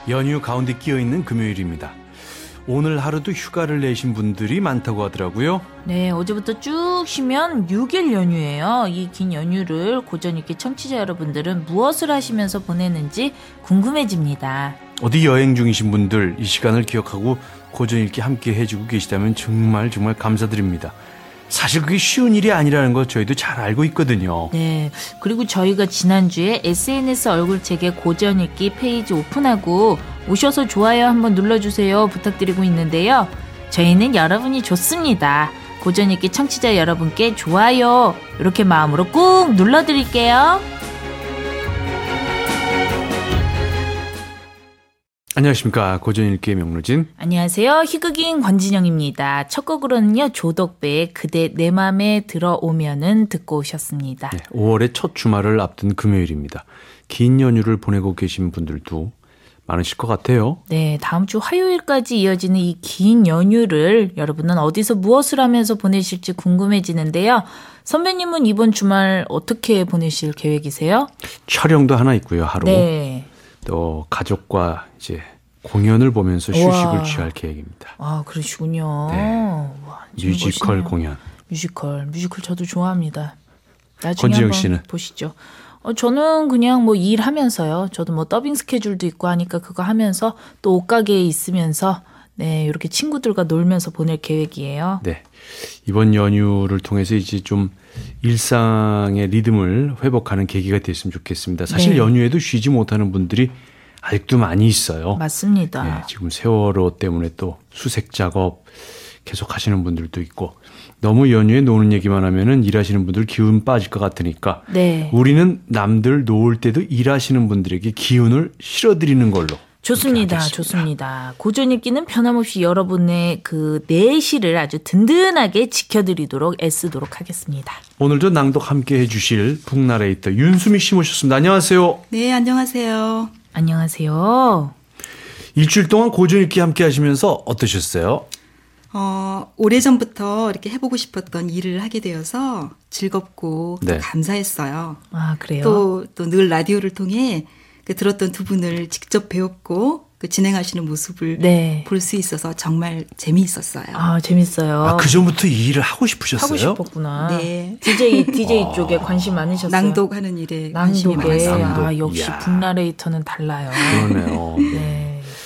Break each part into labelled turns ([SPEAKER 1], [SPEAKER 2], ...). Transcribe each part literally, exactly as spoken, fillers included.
[SPEAKER 1] 연휴 가운데 끼어있는 금요일입니다. 오늘 하루도 휴가를 내신 분들이 많다고 하더라고요.
[SPEAKER 2] 네, 어제부터 쭉 쉬면 육 일 연휴예요. 이 긴 연휴를 고전익기 청취자 여러분들은 무엇을 하시면서 보내는지 궁금해집니다.
[SPEAKER 1] 어디 여행 중이신 분들 이 시간을 기억하고 고전익기 함께 해주고 계시다면 정말 정말 감사드립니다. 사실 그게 쉬운 일이 아니라는 거 저희도 잘 알고 있거든요.
[SPEAKER 2] 네, 그리고 저희가 지난주에 에스엔에스 얼굴책에 고전익기 페이지 오픈하고 오셔서 좋아요 한번 눌러주세요 부탁드리고 있는데요. 저희는 여러분이 좋습니다. 고전익기 청취자 여러분께 좋아요 이렇게 마음으로 꾹 눌러드릴게요.
[SPEAKER 1] 안녕하십니까, 고전익기의 명로진.
[SPEAKER 2] 안녕하세요, 희극인 권진영입니다. 첫 곡으로는요, 조덕배의 그대 내 맘에 들어오면은 듣고 오셨습니다.
[SPEAKER 1] 네, 오월의 첫 주말을 앞둔 금요일입니다. 긴 연휴를 보내고 계신 분들도 많으실 것 같아요.
[SPEAKER 2] 네, 다음 주 화요일까지 이어지는 이 긴 연휴를 여러분은 어디서 무엇을 하면서 보내실지 궁금해지는데요. 선배님은 이번 주말 어떻게 보내실 계획이세요?
[SPEAKER 1] 촬영도 하나 있고요, 하루.
[SPEAKER 2] 네.
[SPEAKER 1] 또 가족과 이제 공연을 보면서 휴식을
[SPEAKER 2] 우와.
[SPEAKER 1] 취할 계획입니다.
[SPEAKER 2] 아, 그러시군요.
[SPEAKER 1] 네.
[SPEAKER 2] 와,
[SPEAKER 1] 뮤지컬
[SPEAKER 2] 멋있네요.
[SPEAKER 1] 공연.
[SPEAKER 2] 뮤지컬, 뮤지컬 저도 좋아합니다. 나중에
[SPEAKER 1] 권지영
[SPEAKER 2] 한번
[SPEAKER 1] 씨는?
[SPEAKER 2] 보시죠. 어, 저는 그냥 뭐 일하면서요. 저도 뭐 더빙 스케줄도 있고 하니까 그거 하면서 또 옷가게에 있으면서 네, 이렇게 친구들과 놀면서 보낼 계획이에요.
[SPEAKER 1] 네. 이번 연휴를 통해서 이제 좀 일상의 리듬을 회복하는 계기가 됐으면 좋겠습니다. 사실
[SPEAKER 2] 네.
[SPEAKER 1] 연휴에도 쉬지 못하는 분들이 아직도 많이 있어요.
[SPEAKER 2] 맞습니다.
[SPEAKER 1] 네, 지금 세월호 때문에 또 수색 작업 계속 하시는 분들도 있고, 너무 연휴에 노는 얘기만 하면은 일하시는 분들 기운 빠질 것 같으니까
[SPEAKER 2] 네.
[SPEAKER 1] 우리는 남들 놓을 때도 일하시는 분들에게 기운을 실어드리는 걸로.
[SPEAKER 2] 좋습니다. 좋습니다. 고전익기는 변함없이 여러분의 그 내실을 아주 든든하게 지켜드리도록 애쓰도록 하겠습니다.
[SPEAKER 1] 오늘도 낭독 함께 해주실 북나레이터 윤수미 씨 모셨습니다. 안녕하세요.
[SPEAKER 3] 네, 안녕하세요.
[SPEAKER 2] 안녕하세요.
[SPEAKER 1] 일주일 동안 고전익기 함께 하시면서 어떠셨어요?
[SPEAKER 3] 어, 오래전부터 이렇게 해보고 싶었던 일을 하게 되어서 즐겁고
[SPEAKER 1] 네.
[SPEAKER 3] 또 감사했어요.
[SPEAKER 2] 아, 그래요?
[SPEAKER 3] 또, 또 늘 라디오를 통해 그 들었던 두 분을 직접 배웠고 그 진행하시는 모습을
[SPEAKER 2] 네.
[SPEAKER 3] 볼 수 있어서 정말 재미있었어요.
[SPEAKER 2] 아, 재밌어요.
[SPEAKER 1] 아, 그 전부터 이 일을 하고 싶으셨어요?
[SPEAKER 2] 하고 싶었구나.
[SPEAKER 3] 네.
[SPEAKER 2] 디제이, 디제이 쪽에 관심 많으셨어요?
[SPEAKER 3] 낭독하는 일에 관심이
[SPEAKER 2] 낭독에.
[SPEAKER 3] 많았어요.
[SPEAKER 1] 낭독.
[SPEAKER 2] 아, 역시
[SPEAKER 1] 이야.
[SPEAKER 2] 북나레이터는 달라요.
[SPEAKER 1] 그러네요.
[SPEAKER 2] 네.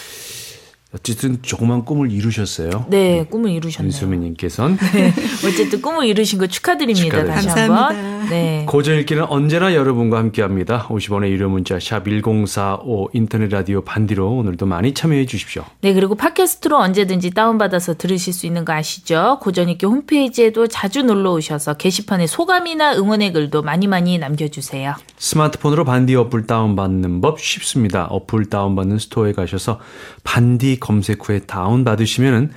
[SPEAKER 1] 어쨌든 조그만 꿈을 이루셨어요.
[SPEAKER 2] 네, 꿈을 이루셨네요.
[SPEAKER 1] 윤수미님께서는.
[SPEAKER 2] 네, 어쨌든 꿈을 이루신 거 축하드립니다.
[SPEAKER 1] 축하드립니다.
[SPEAKER 2] 다시
[SPEAKER 3] 감사합니다.
[SPEAKER 2] 한번. 네.
[SPEAKER 1] 고전읽기는 언제나 여러분과 함께합니다. 오십 원의 유료 문자 샵 일공사오 인터넷 라디오 반디로 오늘도 많이 참여해 주십시오.
[SPEAKER 2] 네, 그리고 팟캐스트로 언제든지 다운받아서 들으실 수 있는 거 아시죠? 고전익기 홈페이지에도 자주 놀러 오셔서 게시판에 소감이나 응원의 글도 많이 많이 남겨주세요.
[SPEAKER 1] 스마트폰으로 반디 어플 다운받는 법 쉽습니다. 어플 다운받는 스토어에 가셔서 반디 검색 후에 다운받으시면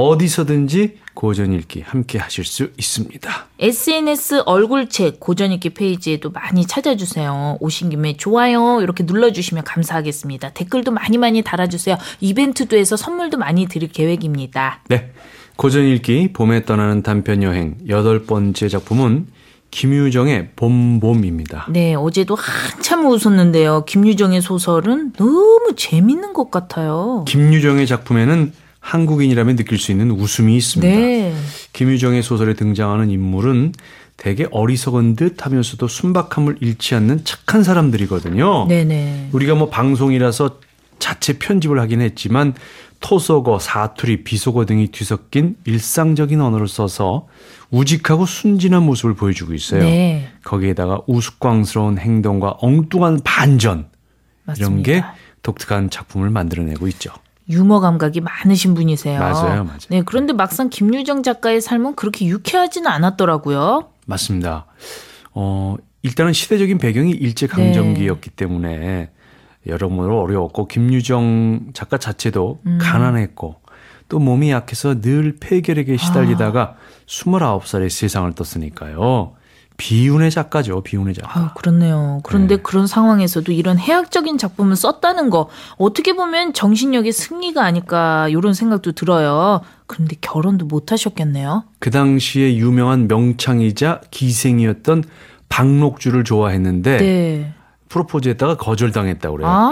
[SPEAKER 1] 어디서든지 고전읽기 함께 하실 수 있습니다.
[SPEAKER 2] 에스엔에스 얼굴책 고전익기 페이지에도 많이 찾아주세요. 오신 김에 좋아요 이렇게 눌러주시면 감사하겠습니다. 댓글도 많이 많이 달아주세요. 이벤트도 해서 선물도 많이 드릴 계획입니다.
[SPEAKER 1] 네, 고전읽기 봄에 떠나는 단편여행 여덟 번째 작품은 김유정의 봄봄입니다.
[SPEAKER 2] 네, 어제도 한참 웃었는데요. 김유정의 소설은 너무 재밌는 것 같아요.
[SPEAKER 1] 김유정의 작품에는 한국인이라면 느낄 수 있는 웃음이 있습니다.
[SPEAKER 2] 네.
[SPEAKER 1] 김유정의 소설에 등장하는 인물은 되게 어리석은 듯 하면서도 순박함을 잃지 않는 착한 사람들이거든요.
[SPEAKER 2] 네네.
[SPEAKER 1] 우리가 뭐 방송이라서 자체 편집을 하긴 했지만 토속어, 사투리, 비속어 등이 뒤섞인 일상적인 언어를 써서 우직하고 순진한 모습을 보여주고 있어요.
[SPEAKER 2] 네.
[SPEAKER 1] 거기에다가 우스꽝스러운 행동과 엉뚱한 반전,
[SPEAKER 2] 맞습니다.
[SPEAKER 1] 이런 게 독특한 작품을 만들어내고 있죠.
[SPEAKER 2] 유머 감각이 많으신 분이세요.
[SPEAKER 1] 맞아요, 맞아요.
[SPEAKER 2] 네, 그런데 막상 김유정 작가의 삶은 그렇게 유쾌하지는 않았더라고요.
[SPEAKER 1] 맞습니다. 어, 일단은 시대적인 배경이 일제강점기였기 네. 때문에 여러모로 어려웠고, 김유정 작가 자체도 음. 가난했고 또 몸이 약해서 늘 폐결핵에 시달리다가 아. 스물아홉 살에 세상을 떴으니까요. 비운의 작가죠. 비운의 작가.
[SPEAKER 2] 아, 그렇네요. 그런데
[SPEAKER 1] 네.
[SPEAKER 2] 그런 상황에서도 이런 해학적인 작품을 썼다는 거 어떻게 보면 정신력의 승리가 아닐까 이런 생각도 들어요. 그런데 결혼도 못 하셨겠네요.
[SPEAKER 1] 그 당시에 유명한 명창이자 기생이었던 박록주를 좋아했는데
[SPEAKER 2] 네.
[SPEAKER 1] 프로포즈했다가 거절당했다고 그래요.
[SPEAKER 2] 아,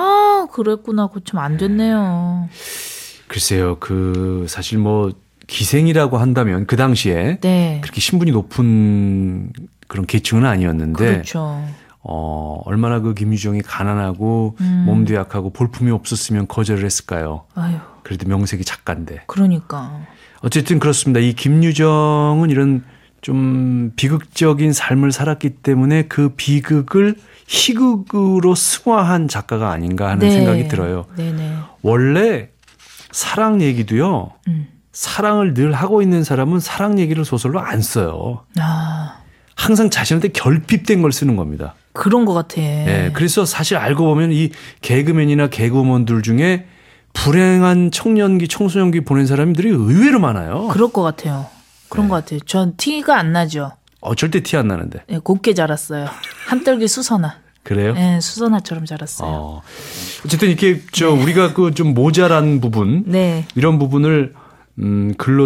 [SPEAKER 2] 그랬구나. 그거 좀 안 됐네요.
[SPEAKER 1] 글쎄요, 그 사실 뭐 기생이라고 한다면 그 당시에
[SPEAKER 2] 네.
[SPEAKER 1] 그렇게 신분이 높은 그런 계층은 아니었는데,
[SPEAKER 2] 그렇죠.
[SPEAKER 1] 어, 얼마나 그 김유정이 가난하고
[SPEAKER 2] 음.
[SPEAKER 1] 몸도 약하고 볼품이 없었으면 거절을 했을까요?
[SPEAKER 2] 아유,
[SPEAKER 1] 그래도 명색이 작가인데.
[SPEAKER 2] 그러니까.
[SPEAKER 1] 어쨌든 그렇습니다. 이 김유정은 이런 좀 비극적인 삶을 살았기 때문에 그 비극을 희극으로 승화한 작가가 아닌가 하는
[SPEAKER 2] 네.
[SPEAKER 1] 생각이 들어요.
[SPEAKER 2] 네네.
[SPEAKER 1] 원래 사랑 얘기도요.
[SPEAKER 2] 음.
[SPEAKER 1] 사랑을 늘 하고 있는 사람은 사랑 얘기를 소설로 안 써요.
[SPEAKER 2] 아,
[SPEAKER 1] 항상 자신한테 결핍된 걸 쓰는 겁니다.
[SPEAKER 2] 그런 것 같아.
[SPEAKER 1] 네, 그래서 사실 알고 보면 이 개그맨이나 개그우먼들 중에 불행한 청년기, 청소년기 보낸 사람들이 의외로 많아요.
[SPEAKER 2] 그럴 것 같아요. 그런
[SPEAKER 1] 네.
[SPEAKER 2] 것 같아요. 전 티가 안 나죠.
[SPEAKER 1] 어, 절대 티 안 나는데.
[SPEAKER 2] 네, 곱게 자랐어요. 한떨기 수선화.
[SPEAKER 1] 그래요?
[SPEAKER 2] 네, 수선화처럼 자랐어요.
[SPEAKER 1] 어. 어쨌든 이렇게 저 우리가 그 좀 모자란 부분,
[SPEAKER 2] 네.
[SPEAKER 1] 이런 부분을 음, 글로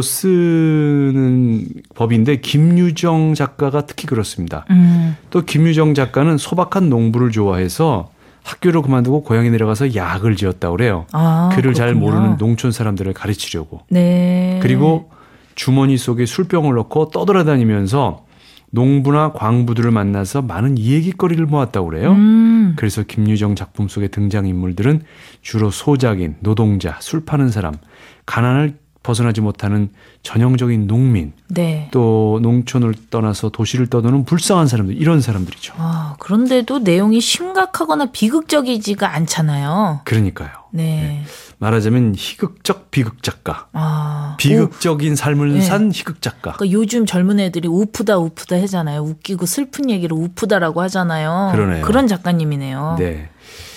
[SPEAKER 1] 쓰는 법인데 김유정 작가가 특히 그렇습니다.
[SPEAKER 2] 음.
[SPEAKER 1] 또 김유정 작가는 소박한 농부를 좋아해서 학교를 그만두고 고향에 내려가서 약을 지었다고 그래요.
[SPEAKER 2] 아,
[SPEAKER 1] 글을
[SPEAKER 2] 그렇군요.
[SPEAKER 1] 잘 모르는 농촌 사람들을 가르치려고.
[SPEAKER 2] 네.
[SPEAKER 1] 그리고 주머니 속에 술병을 넣고 떠돌아다니면서 농부나 광부들을 만나서 많은 이야기거리를 모았다고 그래요.
[SPEAKER 2] 음.
[SPEAKER 1] 그래서 김유정 작품 속의 등장인물들은 주로 소작인, 노동자, 술 파는 사람, 가난을 벗어나지 못하는 전형적인 농민,
[SPEAKER 2] 네.
[SPEAKER 1] 또 농촌을 떠나서 도시를 떠도는 불쌍한 사람들, 이런 사람들이죠.
[SPEAKER 2] 아, 그런데도 내용이 심각하거나 비극적이지가 않잖아요.
[SPEAKER 1] 그러니까요.
[SPEAKER 2] 네.
[SPEAKER 1] 말하자면 희극적 비극 작가.
[SPEAKER 2] 아.
[SPEAKER 1] 비극적인 삶을
[SPEAKER 2] 네.
[SPEAKER 1] 산 희극 작가.
[SPEAKER 2] 그러니까 요즘 젊은 애들이 우프다 우프다 하잖아요. 웃기고 슬픈 얘기를 우프다라고 하잖아요.
[SPEAKER 1] 그러네요.
[SPEAKER 2] 그런 작가님이네요.
[SPEAKER 1] 네.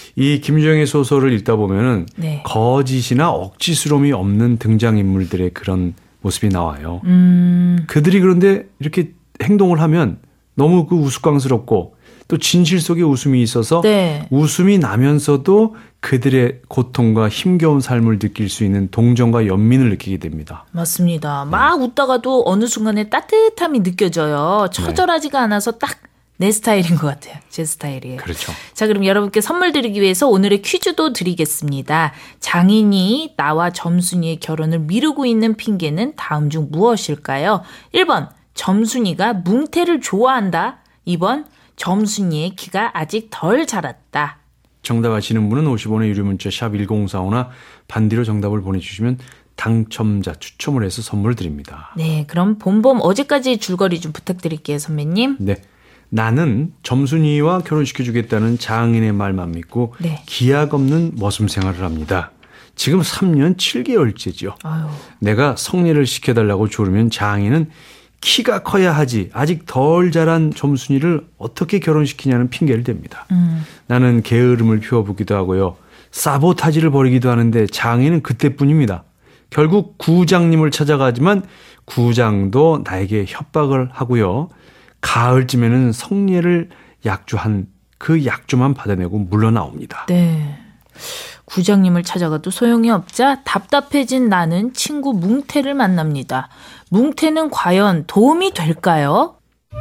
[SPEAKER 1] 이 김유정의 소설을 읽다 보면은
[SPEAKER 2] 네.
[SPEAKER 1] 거짓이나 억지스러움이 없는 등장인물들의 그런 모습이 나와요.
[SPEAKER 2] 음.
[SPEAKER 1] 그들이 그런데 이렇게 행동을 하면 너무 그 우스꽝스럽고 또 진실 속에 웃음이 있어서
[SPEAKER 2] 네.
[SPEAKER 1] 웃음이 나면서도 그들의 고통과 힘겨운 삶을 느낄 수 있는 동정과 연민을 느끼게 됩니다.
[SPEAKER 2] 맞습니다. 막 웃다가도 어느 순간에 따뜻함이 느껴져요. 처절하지가 않아서 딱 내 스타일인 것 같아요. 제 스타일이에요.
[SPEAKER 1] 그렇죠.
[SPEAKER 2] 자, 그럼 여러분께 선물 드리기 위해서 오늘의 퀴즈도 드리겠습니다. 장인이 나와 점순이의 결혼을 미루고 있는 핑계는 다음 중 무엇일까요? 일 번 점순이가 뭉태를 좋아한다. 이 번 점순이의 키가 아직 덜 자랐다.
[SPEAKER 1] 정답 아시는 분은 오십 원의 유료 문자 샵 일공사오나 반디로 정답을 보내주시면 당첨자 추첨을 해서 선물 드립니다.
[SPEAKER 2] 네, 그럼 봄봄 어제까지 줄거리 좀 부탁드릴게요, 선배님.
[SPEAKER 1] 네. 나는 점순이와 결혼시켜주겠다는 장인의 말만 믿고
[SPEAKER 2] 네.
[SPEAKER 1] 기약 없는 머슴 생활을 합니다. 지금 삼 년 칠 개월째죠.
[SPEAKER 2] 아유.
[SPEAKER 1] 내가 성례를 시켜달라고 조르면 장인은 키가 커야 하지 아직 덜 자란 점순이를 어떻게 결혼시키냐는 핑계를 댑니다.
[SPEAKER 2] 음.
[SPEAKER 1] 나는 게으름을 피워보기도 하고요. 사보타지를 벌이기도 하는데 장인은 그때뿐입니다. 결국 구장님을 찾아가지만 구장도 나에게 협박을 하고요. 가을쯤에는 성례를 약주한 그 약주만 받아내고 물러나옵니다.
[SPEAKER 2] 네. 구장님을 찾아가도 소용이 없자 답답해진 나는 친구 뭉태를 만납니다. 뭉태는 과연 도움이 될까요?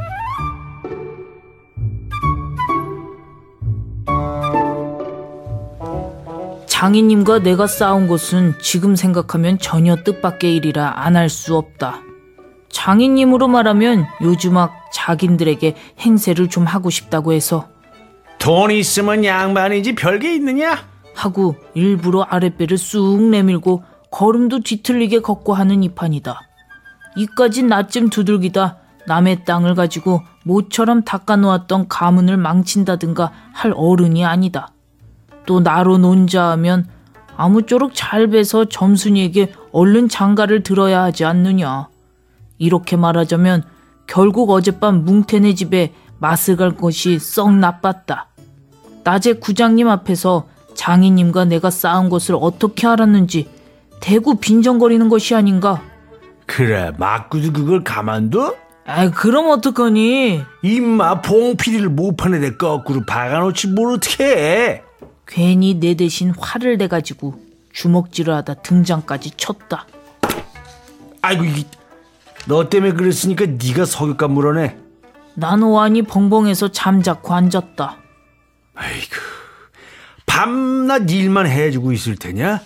[SPEAKER 2] 장인님과 내가 싸운 것은 지금 생각하면 전혀 뜻밖의 일이라 안 할 수 없다. 장인님으로 말하면 요즘막 자긴들에게 행세를 좀 하고 싶다고 해서
[SPEAKER 1] 돈 있으면 양반이지 별게 있느냐?
[SPEAKER 2] 하고 일부러 아랫배를 쑥 내밀고 걸음도 뒤틀리게 걷고 하는 이 판이다. 이까진 나쯤 두들기다 남의 땅을 가지고 모처럼 닦아놓았던 가문을 망친다든가 할 어른이 아니다. 또 나로 논자 하면 아무쪼록 잘 베서 점순이에게 얼른 장가를 들어야 하지 않느냐. 이렇게 말하자면 결국 어젯밤 뭉태네 집에 맛을 갈 것이 썩 나빴다. 낮에 구장님 앞에서 장인님과 내가 싸운 것을 어떻게 알았는지 대구 빈정거리는 것이 아닌가.
[SPEAKER 4] 그래 맞고도 그걸 가만둬?
[SPEAKER 2] 아, 그럼 어떡하니.
[SPEAKER 4] 임마 봉피리를 못 파는 데 거꾸로 박아놓지 뭘 어떻게 해.
[SPEAKER 2] 괜히 내 대신 화를 내가지고 주먹질을 하다 등장까지 쳤다.
[SPEAKER 4] 아이고 이, 너 때문에 그랬으니까 네가 석유값 물어내.
[SPEAKER 2] 난 오한이 벙벙해서 잠자코 앉았다.
[SPEAKER 1] 아이고,
[SPEAKER 4] 밤낮 일만 해주고 있을 테냐?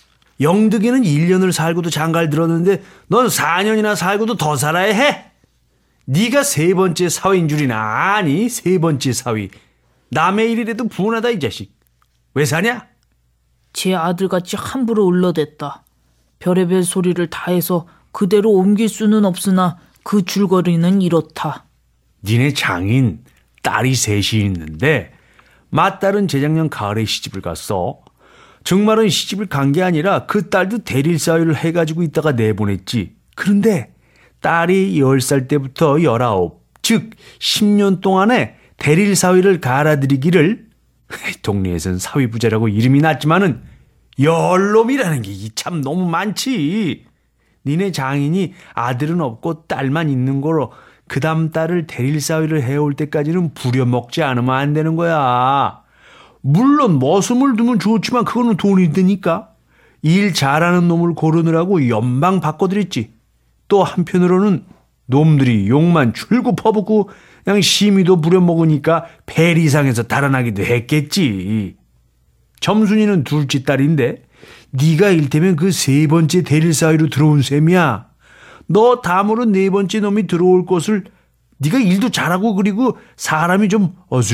[SPEAKER 4] 영득이는 일 년을 살고도 장가를 들었는데 넌 사 년이나 살고도 더 살아야 해? 네가 세 번째 사위인 줄이나 아니 세 번째 사위. 남의 일이라도 분하다 이 자식. 왜 사냐?
[SPEAKER 2] 제 아들같이 함부로 울러댔다. 별의별 소리를 다 해서 그대로 옮길 수는 없으나 그 줄거리는 이렇다.
[SPEAKER 4] 니네 장인 딸이 셋이 있는데 맏딸은 재작년 가을에 시집을 갔어. 정말은 시집을 간 게 아니라 그 딸도 대릴 사위를 해가지고 있다가 내보냈지. 그런데 딸이 열 살 때부터 열아홉, 즉 십 년 동안에 대릴 사위를 갈아들이기를 동네에선 사위부자라고 이름이 났지만은 열놈이라는 게 참 너무 많지. 니네 장인이 아들은 없고 딸만 있는 거로 그 다음 딸을 대릴 사위를 해올 때까지는 부려먹지 않으면 안 되는 거야. 물론 머슴을 두면 좋지만 그거는 돈이 드니까 일 잘하는 놈을 고르느라고 연방 바꿔드렸지. 또 한편으로는 놈들이 욕만 줄고 퍼붓고 그냥 심의도 부려먹으니까 폐리상에서 달아나기도 했겠지. 점순이는 둘째 딸인데 네가 일테면 그 세 번째 대릴 사위로 들어온 셈이야. 너 다음으로 네 번째 놈이 들어올 것을 네가 일도 잘하고 그리고 사람이 좀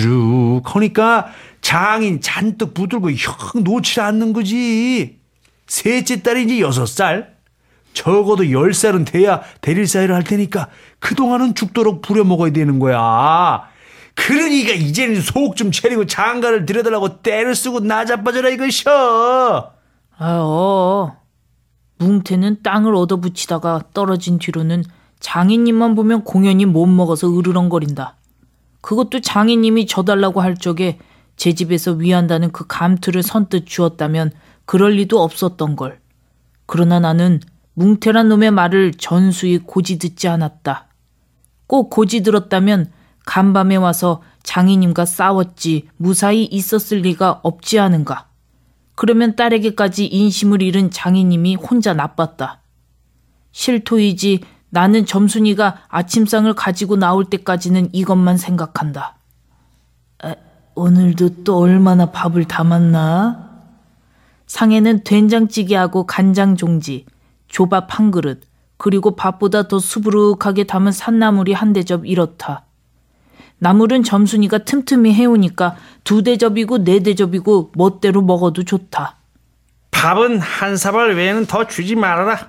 [SPEAKER 4] 어스룩하니까 장인 잔뜩 붙들고 형 놓지 않는 거지. 셋째 딸이 이제 여섯 살. 적어도 열 살은 돼야 대릴 사위를 할 테니까 그동안은 죽도록 부려먹어야 되는 거야. 그러니까 이제는 속 좀 차리고 장가를 들여달라고 때를 쓰고 나자빠져라 이것이여.
[SPEAKER 2] 아유, 뭉태는 땅을 얻어붙이다가 떨어진 뒤로는 장인님만 보면 공연히 못 먹어서 으르렁거린다. 그것도 장인님이 져달라고 할 적에 제 집에서 위한다는 그 감투를 선뜻 주었다면 그럴 리도 없었던 걸. 그러나 나는 뭉태란 놈의 말을 전수히 고지 듣지 않았다. 꼭 고지 들었다면 간밤에 와서 장인님과 싸웠지 무사히 있었을 리가 없지 않은가. 그러면 딸에게까지 인심을 잃은 장인님이 혼자 나빴다. 실토이지 나는 점순이가 아침상을 가지고 나올 때까지는 이것만 생각한다. 아, 오늘도 또 얼마나 밥을 담았나? 상에는 된장찌개하고 간장종지, 조밥 한 그릇, 그리고 밥보다 더 수부룩하게 담은 산나물이 한 대접 이렇다. 나물은 점순이가 틈틈이 해오니까 두 대접이고 네 대접이고 멋대로 먹어도 좋다.
[SPEAKER 4] 밥은 한 사발 외에는 더 주지 말아라.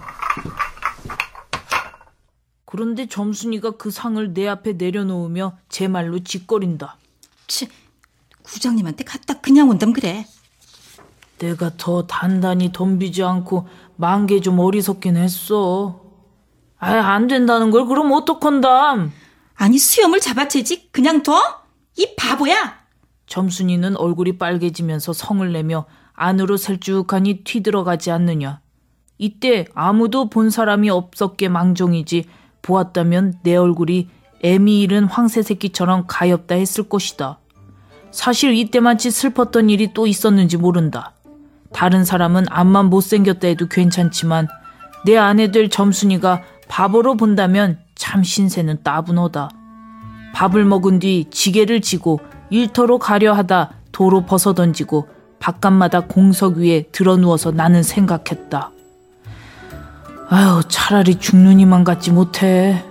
[SPEAKER 2] 그런데 점순이가 그 상을 내 앞에 내려놓으며 제 말로 짓거린다.
[SPEAKER 3] 치, 구장님한테 갖다 그냥 온담 그래.
[SPEAKER 2] 내가 더 단단히 덤비지 않고 만개 좀 어리석긴 했어. 아, 안 된다는 걸 그럼 어떡한담?
[SPEAKER 3] 아니 수염을 잡아채지 그냥 둬? 이 바보야.
[SPEAKER 2] 점순이는 얼굴이 빨개지면서 성을 내며 안으로 셀쭉하니 튀들어가지 않느냐. 이때 아무도 본 사람이 없었게 망정이지 보았다면 내 얼굴이 애미 잃은 황새새끼처럼 가엾다 했을 것이다. 사실 이때만치 슬펐던 일이 또 있었는지 모른다. 다른 사람은 앞만 못생겼다 해도 괜찮지만 내 아내 될 점순이가 바보로 본다면 참 신세는 따분하다. 밥을 먹은 뒤 지게를 지고 일터로 가려 하다 도로 벗어던지고 바깥마다 공석 위에 드러누워서 나는 생각했다. 아유, 차라리 죽는이만 같지 못해.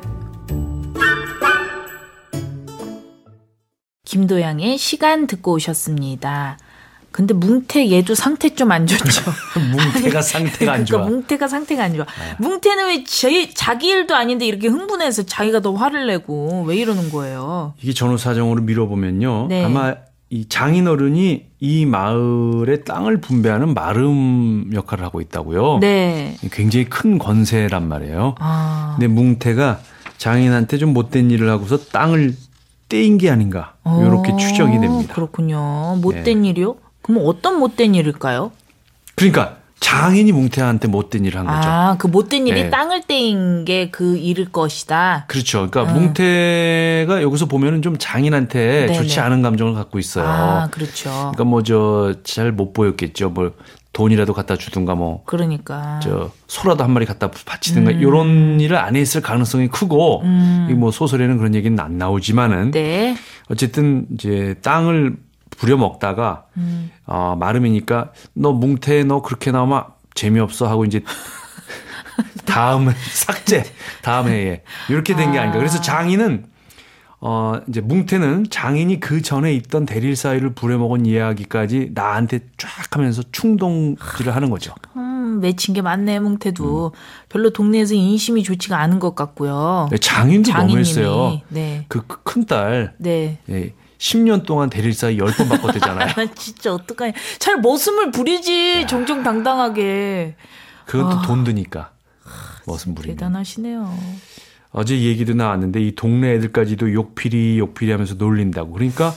[SPEAKER 2] 김도양의 시간 듣고 오셨습니다. 근데 뭉태 얘도 상태 좀 안 좋죠.
[SPEAKER 1] 뭉태가 상태가 안 좋아.
[SPEAKER 2] 그러니까 뭉태가 상태가 안 좋아. 네. 뭉태는 왜 제, 자기 일도 아닌데 이렇게 흥분해서 자기가 더 화를 내고 왜 이러는 거예요?
[SPEAKER 1] 이게 전후 사정으로 미뤄보면요.
[SPEAKER 2] 네.
[SPEAKER 1] 아마 이 장인어른이 이 마을의 땅을 분배하는 마름 역할을 하고 있다고요.
[SPEAKER 2] 네.
[SPEAKER 1] 굉장히 큰 권세란 말이에요.
[SPEAKER 2] 아.
[SPEAKER 1] 근데 뭉태가 장인한테 좀 못된 일을 하고서 땅을 떼인 게 아닌가 이렇게
[SPEAKER 2] 오,
[SPEAKER 1] 추정이 됩니다.
[SPEAKER 2] 그렇군요. 못된
[SPEAKER 1] 네.
[SPEAKER 2] 일이요? 그럼 어떤 못된 일일까요?
[SPEAKER 1] 그러니까 장인이 뭉태한테 못된 일을 한 거죠.
[SPEAKER 2] 아, 그 못된 일이
[SPEAKER 1] 네.
[SPEAKER 2] 땅을 떼인 게 그 일일 것이다.
[SPEAKER 1] 그렇죠. 그러니까
[SPEAKER 2] 아.
[SPEAKER 1] 뭉태가 여기서 보면은 좀 장인한테
[SPEAKER 2] 네네.
[SPEAKER 1] 좋지 않은 감정을 갖고 있어요.
[SPEAKER 2] 아, 그렇죠.
[SPEAKER 1] 그러니까 뭐 저 잘 못 보였겠죠. 뭐 돈이라도 갖다 주든가 뭐.
[SPEAKER 2] 그러니까.
[SPEAKER 1] 저 소라도 한 마리 갖다 바치든가
[SPEAKER 2] 음.
[SPEAKER 1] 이런 일을 안 했을 가능성이 크고
[SPEAKER 2] 음.
[SPEAKER 1] 이 뭐 소설에는 그런 얘기는 안 나오지만은
[SPEAKER 2] 네.
[SPEAKER 1] 어쨌든 이제 땅을 부려 먹다가 음. 어, 마름이니까 너 뭉태 너 그렇게 나오면 재미없어 하고 이제 다음 삭제 다음 해에 이렇게 된 게 아. 아닌가. 그래서 장인은 어 이제 뭉태는 장인이 그 전에 있던 대릴 사위를 부려먹은 이야기까지 나한테 쫙 하면서 충동질을 하는 거죠.
[SPEAKER 2] 음, 맺힌 게 많네 뭉태도. 음. 별로 동네에서 인심이 좋지가 않은 것 같고요.
[SPEAKER 1] 네, 장인도 너무했어요.
[SPEAKER 2] 네.
[SPEAKER 1] 그 큰딸
[SPEAKER 2] 네.
[SPEAKER 1] 네, 십 년 동안 대릴 사위 열 번 바꿨대잖아요.
[SPEAKER 2] 진짜 어떡하냐. 잘 머슴을 부리지. 야. 정정당당하게.
[SPEAKER 1] 그건 또 돈 드니까. 머슴 부리면.
[SPEAKER 2] 대단하시네요.
[SPEAKER 1] 어제 얘기도 나왔는데 이 동네 애들까지도 욕피리 욕피리 하면서 놀린다고. 그러니까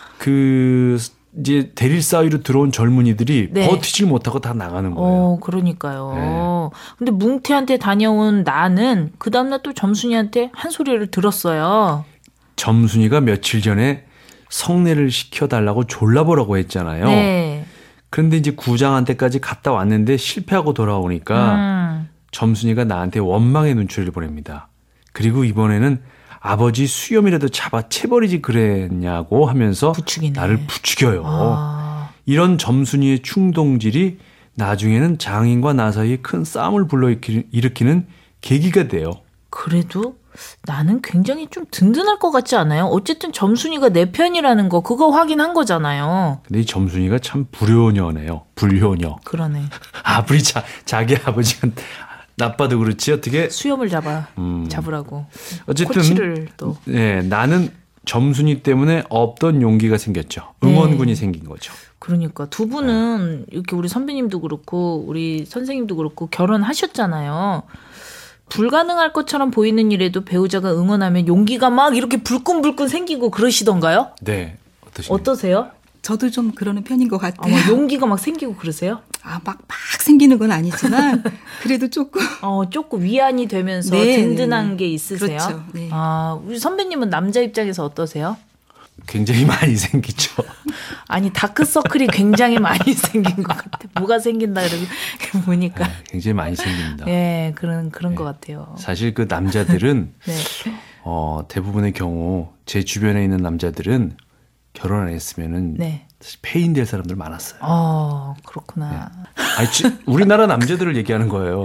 [SPEAKER 1] 그 이제 대릴 사위로 들어온 젊은이들이 네. 버티질 못하고 다 나가는 거예요.
[SPEAKER 2] 어, 그러니까요. 네. 근데 뭉태한테 다녀온 나는 그 다음날 또 점순이한테 한 소리를 들었어요.
[SPEAKER 1] 점순이가 며칠 전에 성례를 시켜달라고 졸라보라고 했잖아요.
[SPEAKER 2] 네.
[SPEAKER 1] 그런데 이제 구장한테까지 갔다 왔는데 실패하고 돌아오니까 음. 점순이가 나한테 원망의 눈초리를 보냅니다. 그리고 이번에는 아버지 수염이라도 잡아 채버리지 그랬냐고 하면서 부추기네. 나를 부추겨요. 아. 이런 점순이의 충동질이 나중에는 장인과 나 사이에 큰 싸움을 불러일으키는 계기가 돼요.
[SPEAKER 2] 그래도 나는 굉장히 좀 든든할 것 같지 않아요? 어쨌든 점순이가 내 편이라는 거 그거 확인한 거잖아요.
[SPEAKER 1] 근데 이 점순이가 참 불효녀네요. 불효녀.
[SPEAKER 2] 그러네.
[SPEAKER 1] 아무리 자, 자기 아버지가 나빠도 그렇지 어떻게
[SPEAKER 2] 수염을 잡아 음. 잡으라고.
[SPEAKER 1] 어쨌든
[SPEAKER 2] 코치를 또.
[SPEAKER 1] 네, 나는 점순이 때문에 없던 용기가 생겼죠. 응원군이 네. 생긴 거죠.
[SPEAKER 2] 그러니까 두 분은 네. 이렇게 우리 선배님도 그렇고 우리 선생님도 그렇고 결혼하셨잖아요. 불가능할 것처럼 보이는 일에도 배우자가 응원하면 용기가 막 이렇게 불끈불끈 생기고 그러시던가요?
[SPEAKER 1] 네. 어떠십니까?
[SPEAKER 2] 어떠세요?
[SPEAKER 3] 저도 좀 그러는 편인 것 같아요.
[SPEAKER 2] 아, 용기가 막 생기고 그러세요?
[SPEAKER 3] 아, 막, 막 생기는 건 아니지만, 그래도 조금.
[SPEAKER 2] 어, 조금 위안이 되면서 네, 든든한 네. 게 있으세요?
[SPEAKER 3] 그렇죠. 네.
[SPEAKER 2] 아, 우리 선배님은 남자 입장에서 어떠세요?
[SPEAKER 1] 굉장히 많이 생기죠.
[SPEAKER 2] 아니, 다크서클이 굉장히 많이 생긴 것 같아. 뭐가 생긴다 그러고 보니까.
[SPEAKER 1] 네, 굉장히 많이 생깁니다.
[SPEAKER 2] 네, 그런, 그런 네. 것 같아요.
[SPEAKER 1] 사실 그 남자들은,
[SPEAKER 2] 네.
[SPEAKER 1] 어, 대부분의 경우, 제 주변에 있는 남자들은 결혼 안 했으면은 네. 폐인 될 사람들 많았어요.
[SPEAKER 2] 어, 그렇구나.
[SPEAKER 1] 네. 아니, 우리나라 남자들을 얘기하는 거예요.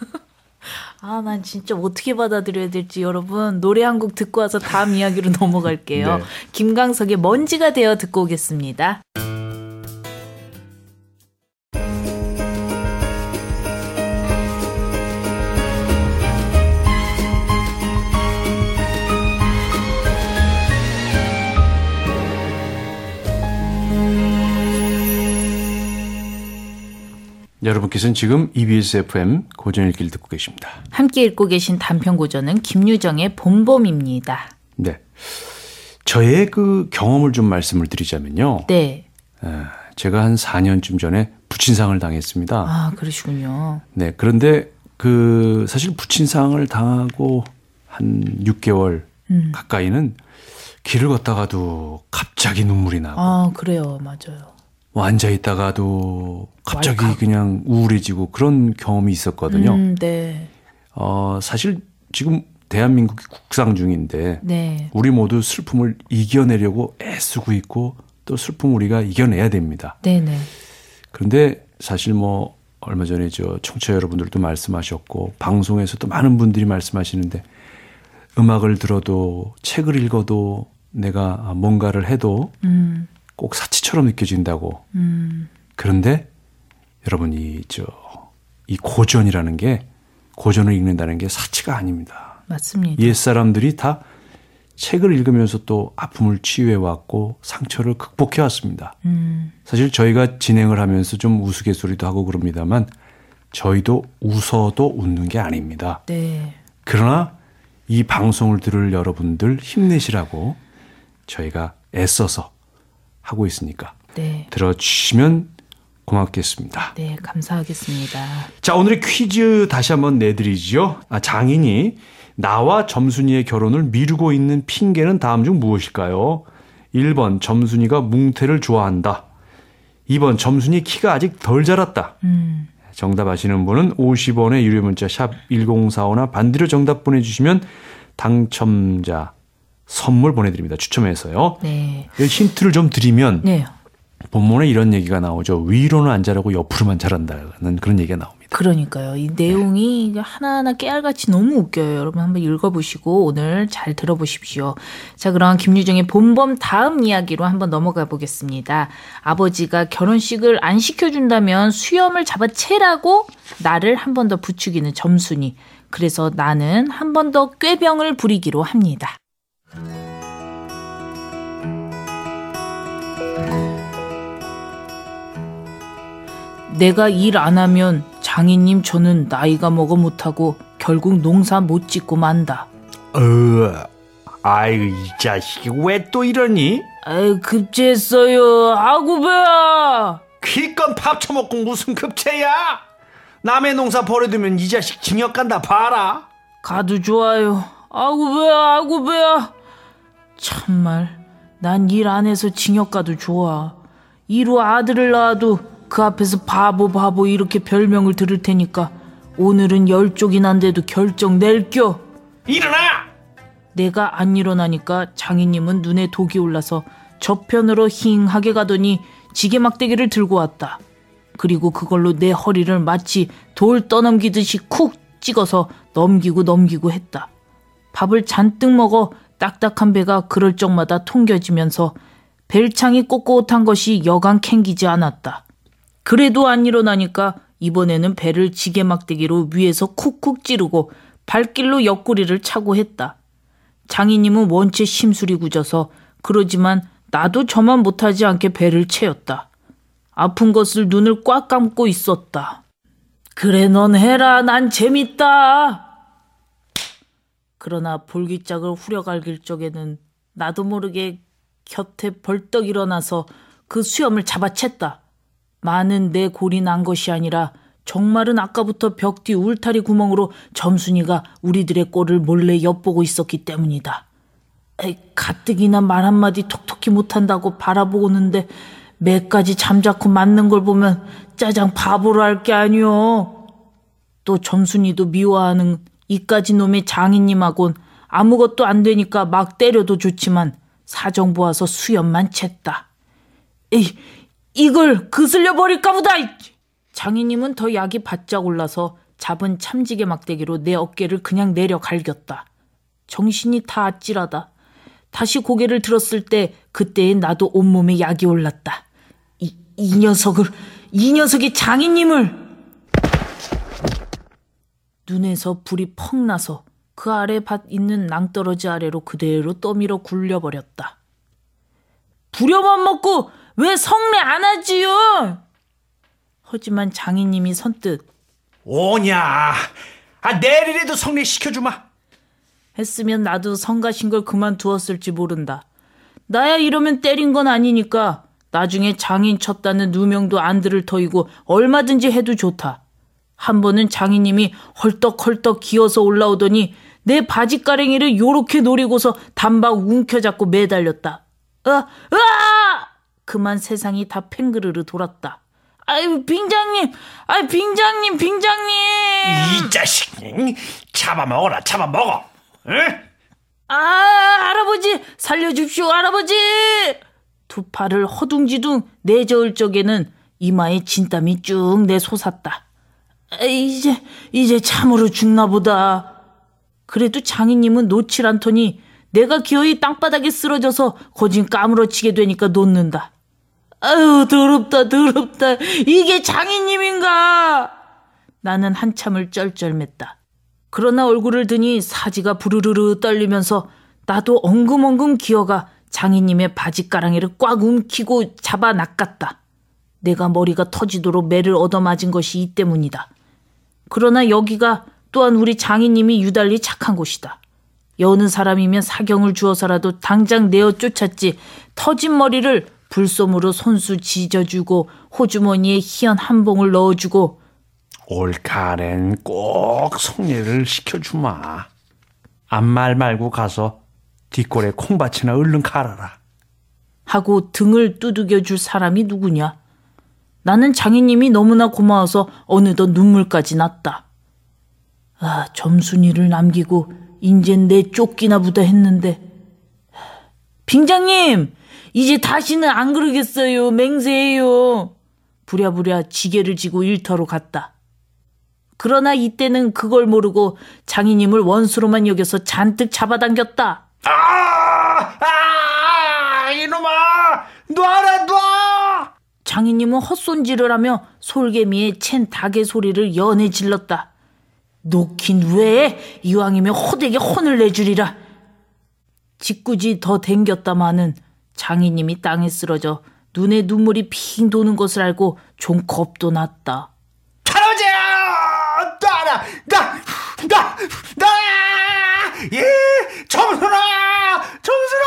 [SPEAKER 2] 아, 난 진짜 어떻게 받아들여야 될지 여러분 노래 한 곡 듣고 와서 다음 이야기로 넘어갈게요. 네. 김광석의 먼지가 되어 듣고 오겠습니다.
[SPEAKER 1] 여러분께서는 지금 이비에스 에프엠 고전읽기를 듣고 계십니다.
[SPEAKER 2] 함께 읽고 계신 단편 고전은 김유정의 봄봄입니다.
[SPEAKER 1] 네, 저의 그 경험을 좀 말씀을 드리자면요.
[SPEAKER 2] 네.
[SPEAKER 1] 제가 한 사 년쯤 전에 부친상을 당했습니다.
[SPEAKER 2] 아, 그러시군요.
[SPEAKER 1] 네, 그런데 그 사실 부친상을 당하고 한 육 개월 음. 가까이는 길을 걷다가도 갑자기 눈물이 나고.
[SPEAKER 2] 아, 그래요. 맞아요.
[SPEAKER 1] 앉아 있다가도 갑자기 왈칵. 그냥 우울해지고 그런 경험이 있었거든요.
[SPEAKER 2] 음, 네.
[SPEAKER 1] 어, 사실 지금 대한민국이 국상 중인데
[SPEAKER 2] 네.
[SPEAKER 1] 우리 모두 슬픔을 이겨내려고 애쓰고 있고 또 슬픔 우리가 이겨내야 됩니다.
[SPEAKER 2] 네네.
[SPEAKER 1] 그런데 사실 뭐 얼마 전에 저 청취자 여러분들도 말씀하셨고 방송에서도 많은 분들이 말씀하시는데 음악을 들어도 책을 읽어도 내가 뭔가를 해도 음. 꼭 사치처럼 느껴진다고.
[SPEAKER 2] 음.
[SPEAKER 1] 그런데 여러분이 저 이 고전이라는 게 고전을 읽는다는 게 사치가 아닙니다.
[SPEAKER 2] 맞습니다.
[SPEAKER 1] 옛 사람들이 다 책을 읽으면서 또 아픔을 치유해 왔고 상처를 극복해 왔습니다.
[SPEAKER 2] 음.
[SPEAKER 1] 사실 저희가 진행을 하면서 좀 우스갯소리도 하고 그럽니다만 저희도 웃어도 웃는 게 아닙니다.
[SPEAKER 2] 네.
[SPEAKER 1] 그러나 이 방송을 들을 여러분들 힘내시라고 저희가 애써서 하고 있으니까
[SPEAKER 2] 네.
[SPEAKER 1] 들어주시면 고맙겠습니다.
[SPEAKER 2] 네, 감사하겠습니다.
[SPEAKER 1] 자, 오늘의 퀴즈 다시 한번 내드리죠. 아, 장인이 나와 점순이의 결혼을 미루고 있는 핑계는 다음 중 무엇일까요? 일 번 점순이가 뭉태를 좋아한다. 이 번 점순이 키가 아직 덜 자랐다.
[SPEAKER 2] 음.
[SPEAKER 1] 정답 아시는 분은 오십 원의 유료 문자 샵 일공사오나 반디로 정답 보내주시면 당첨자 선물 보내드립니다. 추첨해서요.
[SPEAKER 2] 네.
[SPEAKER 1] 힌트를 좀 드리면
[SPEAKER 2] 네.
[SPEAKER 1] 본문에 이런 얘기가 나오죠. 위로는 안 자라고 옆으로만 자란다는 그런 얘기가 나옵니다.
[SPEAKER 2] 그러니까요. 이 내용이 하나하나 깨알같이 너무 웃겨요. 여러분 한번 읽어보시고 오늘 잘 들어보십시오. 자, 그럼 김유정의 본범 다음 이야기로 한번 넘어가 보겠습니다. 아버지가 결혼식을 안 시켜준다면 수염을 잡아채라고 나를 한 번 더 부추기는 점순이. 그래서 나는 한 번 더 꾀병을 부리기로 합니다. 내가 일 안 하면 장인님 저는 나이가 먹어 못하고 결국 농사 못 짓고 만다.
[SPEAKER 1] 어, 아이고 이 자식이 왜 또 이러니?
[SPEAKER 2] 아유 급제했어요. 아구 배야.
[SPEAKER 1] 기껏 밥 처먹고 무슨 급체야? 남의 농사 버려두면 이 자식 징역 간다 봐라.
[SPEAKER 2] 가도 좋아요. 아구 배야 아구 배야. 참말 난 일 안 해서 징역 가도 좋아. 이로 아들을 낳아도 그 앞에서 바보 바보 이렇게 별명을 들을 테니까 오늘은 열 쪽이 난데도 결정 낼겨.
[SPEAKER 1] 일어나!
[SPEAKER 2] 내가 안 일어나니까 장인님은 눈에 독이 올라서 저편으로 힝하게 가더니 지게 막대기를 들고 왔다. 그리고 그걸로 내 허리를 마치 돌 떠넘기듯이 쿡 찍어서 넘기고 넘기고 했다. 밥을 잔뜩 먹어 딱딱한 배가 그럴 적마다 통겨지면서 벨창이 꼿꼿한 것이 여간 캥기지 않았다. 그래도 안 일어나니까 이번에는 배를 지게 막대기로 위에서 쿡쿡 찌르고 발길로 옆구리를 차고 했다. 장인님은 원체 심술이 굳어서 그러지만 나도 저만 못하지 않게 배를 채웠다. 아픈 것을 눈을 꽉 감고 있었다. 그래 넌 해라. 난 재밌다. 그러나 볼기짝을 후려갈길 적에는 나도 모르게 곁에 벌떡 일어나서 그 수염을 잡아챘다. 많은 내 골이 난 것이 아니라 정말은 아까부터 벽 뒤 울타리 구멍으로 점순이가 우리들의 꼴을 몰래 엿보고 있었기 때문이다. 에이, 가뜩이나 말 한마디 톡톡히 못한다고 바라보고는데 매까지 잠자코 맞는 걸 보면 짜장 바보로 할 게 아니오. 또 점순이도 미워하는 이까지 놈의 장인님하곤 아무것도 안 되니까 막 때려도 좋지만 사정 보아서 수염만 챘다. 에이, 이걸 그슬려 버릴까 보다. 장인님은 더 약이 바짝 올라서 잡은 참지게 막대기로 내 어깨를 그냥 내려 갈겼다. 정신이 다 아찔하다. 다시 고개를 들었을 때 그때엔 나도 온몸에 약이 올랐다. 이, 이 녀석을, 이 녀석이 장인님을. 눈에서 불이 퍽 나서 그 아래 밭 있는 낭떠러지 아래로 그대로 떠밀어 굴려버렸다. 부려만 먹고 왜 성례 안 하지요? 하지만 장인님이 선뜻
[SPEAKER 1] 오냐, 아 내일이라도 성례 시켜주마
[SPEAKER 2] 했으면 나도 성가신 걸 그만두었을지 모른다. 나야 이러면 때린 건 아니니까 나중에 장인 쳤다는 누명도 안 들을 터이고 얼마든지 해도 좋다. 한 번은 장인님이 헐떡헐떡 기어서 올라오더니 내 바지가랭이를 요렇게 노리고서 단박 움켜잡고 매달렸다. 아, 으아! 그만 세상이 다 팽그르르 돌았다. 아유, 빙장님! 아유, 빙장님, 빙장님!
[SPEAKER 1] 이 자식, 잡아먹어라, 잡아먹어! 응?
[SPEAKER 2] 아, 할아버지! 살려줍시오, 할아버지! 두 팔을 허둥지둥 내저을 적에는 이마에 진땀이 쭉 내솟았다. 아, 이제, 이제 참으로 죽나 보다. 그래도 장인님은 놓질 않더니 내가 기어이 땅바닥에 쓰러져서 거진 까무러치게 되니까 놓는다. 아유, 더럽다, 더럽다. 이게 장인님인가? 나는 한참을 쩔쩔맸다. 그러나 얼굴을 드니 사지가 부르르르 떨리면서 나도 엉금엉금 기어가 장인님의 바지가랑이를 꽉 움키고 잡아 낚았다. 내가 머리가 터지도록 매를 얻어맞은 것이 이 때문이다. 그러나 여기가 또한 우리 장인님이 유달리 착한 곳이다. 여느 사람이면 사경을 주어서라도 당장 내어 쫓았지 터진 머리를 불솜으로 손수 지져주고 호주머니에 희연 한 봉을 넣어주고
[SPEAKER 1] 올가을엔 꼭 성례를 시켜주마. 앞말 말고 가서 뒷골에 콩밭이나 얼른 갈아라.
[SPEAKER 2] 하고 등을 두들겨줄 사람이 누구냐. 나는 장인님이 너무나 고마워서 어느덧 눈물까지 났다. 아, 점순이를 남기고 인젠 내 쫓기나 보다 했는데 빙장님, 이제 다시는 안 그러겠어요. 맹세해요. 부랴부랴 지게를 지고 일터로 갔다. 그러나 이때는 그걸 모르고 장인님을 원수로만 여겨서 잔뜩 잡아당겼다.
[SPEAKER 4] 아! 아! 이놈아! 놔라, 놔!
[SPEAKER 2] 장인님은 헛손질을 하며 솔개미의 챈 닭의 소리를 연해 질렀다. 놓긴 왜? 이왕이면 호되게 혼을 내주리라. 짓궂이 더 댕겼다마는 장인님이 땅에 쓰러져 눈에 눈물이 핑 도는 것을 알고 좀 겁도 났다.
[SPEAKER 4] 할아버지야! 놔라! 놔! 놔! 놔! 예! 점순아! 점순아!